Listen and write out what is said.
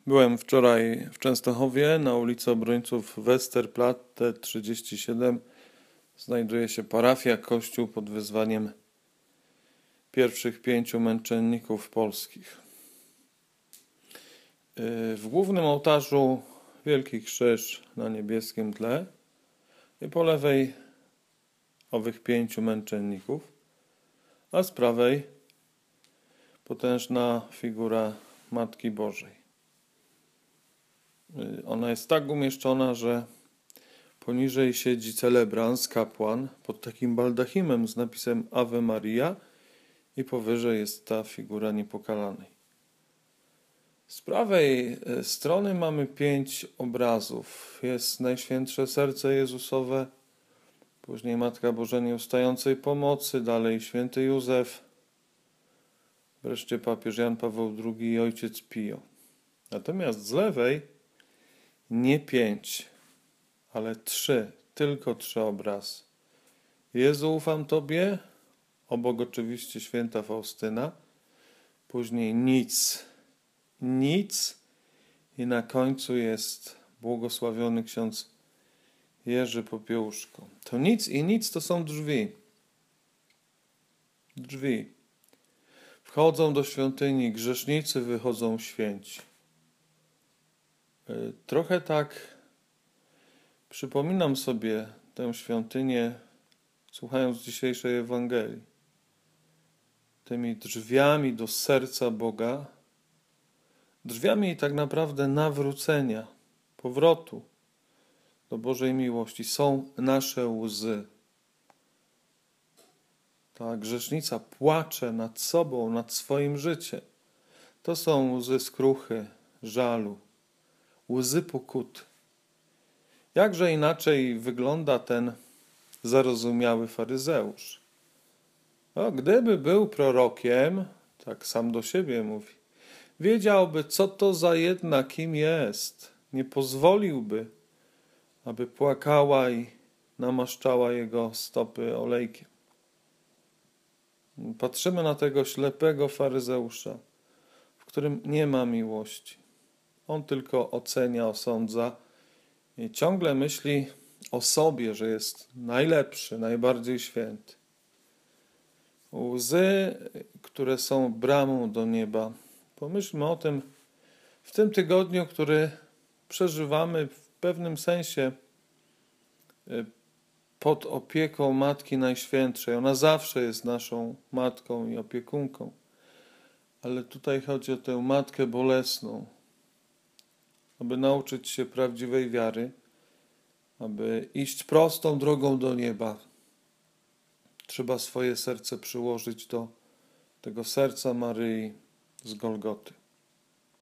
Byłem wczoraj w Częstochowie, na ulicy Obrońców Westerplatte 37. Znajduje się parafia, kościół pod wezwaniem pierwszych 5 męczenników polskich. W głównym ołtarzu wielki krzyż na niebieskim tle i po lewej owych 5 męczenników, a z prawej potężna figura Matki Bożej. Ona jest tak umieszczona, że poniżej siedzi celebrans, kapłan, pod takim baldachimem z napisem Ave Maria i powyżej jest ta figura niepokalanej. Z prawej strony mamy 5 obrazów. Jest Najświętsze Serce Jezusowe, później Matka Boża Nieustającej Pomocy, dalej Święty Józef, wreszcie papież Jan Paweł II i ojciec Pio. Natomiast z lewej nie 5, ale 3, tylko 3 obrazy. Jezu, ufam Tobie, obok oczywiście święta Faustyna, później nic i na końcu jest błogosławiony ksiądz Jerzy Popiełuszko. To nic i nic to są drzwi. Drzwi. Wchodzą do świątyni grzesznicy, wychodzą święci. Trochę tak przypominam sobie tę świątynię, słuchając dzisiejszej Ewangelii. Tymi drzwiami do serca Boga, drzwiami tak naprawdę nawrócenia, powrotu do Bożej miłości są nasze łzy. Ta grzesznica płacze nad sobą, nad swoim życiem. To są łzy skruchy, żalu, łzy pokuty. Jakże inaczej wygląda ten zarozumiały faryzeusz? Gdyby był prorokiem, tak sam do siebie mówi, wiedziałby, co to za jedna, kim jest. Nie pozwoliłby, aby płakała i namaszczała jego stopy olejkiem. Patrzymy na tego ślepego faryzeusza, w którym nie ma miłości. On tylko ocenia, osądza i ciągle myśli o sobie, że jest najlepszy, najbardziej święty. Łzy, które są bramą do nieba. Pomyślmy o tym w tym tygodniu, który przeżywamy w pewnym sensie pod opieką Matki Najświętszej. Ona zawsze jest naszą matką i opiekunką. Ale tutaj chodzi o tę matkę bolesną, aby nauczyć się prawdziwej wiary, aby iść prostą drogą do nieba. Trzeba swoje serce przyłożyć do tego serca Maryi z Golgoty.